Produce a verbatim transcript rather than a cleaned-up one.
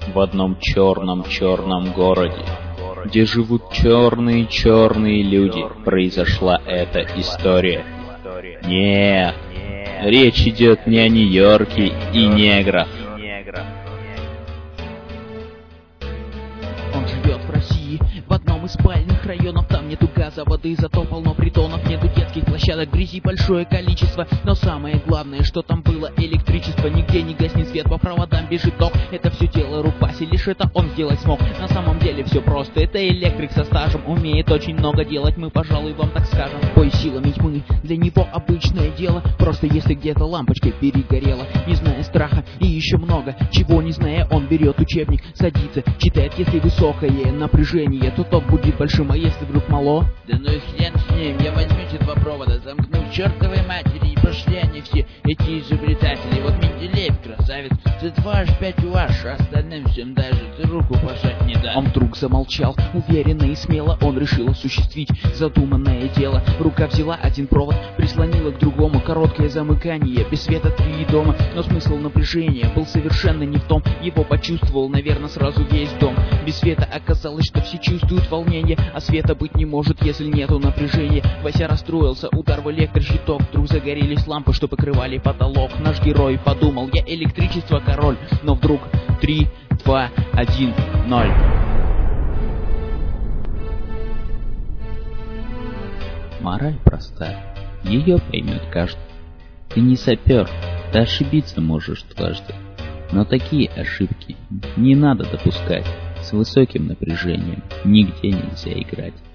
в одном черном-черном городе, где живут черные-черные люди, произошла эта история. Нет, речь идет не о Нью-Йорке и неграх. Он живет в России, в одном из спальных районов. Там нету газа, воды, зато полно притонов. Нету детских площадок, грязи большое количество. Но самое главное, что там было электричество. Нигде не гаснет свет, по проводам бежит ток. Это все дело рук Васи, лишь это он сделать смог. На самом деле все просто, это электрик со стажем. Умеет очень много делать, мы, пожалуй, вам так скажем. Бой силами тьмы, для него обычное дело. Просто если где-то лампочка перегорела. Не зная страха и еще много чего не зная, он берет учебник, садится, читает. Если высокое напряжение, то ток будет большим, а если вдруг мало, да ну и хрен с ним, я возьму эти два провода, замкну к чертовой матери, и пошли они все, эти изобретатели. Вот Менделеев красавец, ты ваш, пять ваш, остальным всем даже ты руку пожать не дашь. Он вдруг замолчал, уверенно и смело он решил осуществить задуманное дело. Рука взяла один провод, прислонила к другому, короткое замыкание, без света три дома. Но смысл напряжения был совершенно не в том, его почувствовал, наверное, сразу весь дом. Без света оказалось, что все чувствуют волнение, а света быть не может, если нету напряжения. Вася расстроился, удар в электрощиток, вдруг загорелись лампы, что покрывали потолок. Наш герой подумал, я электричество король, но вдруг три, два, один, ноль. Мораль простая, ее поймет каждый. Ты не сапер, ты ошибиться можешь дважды. Но такие ошибки не надо допускать. С высоким напряжением нигде нельзя играть.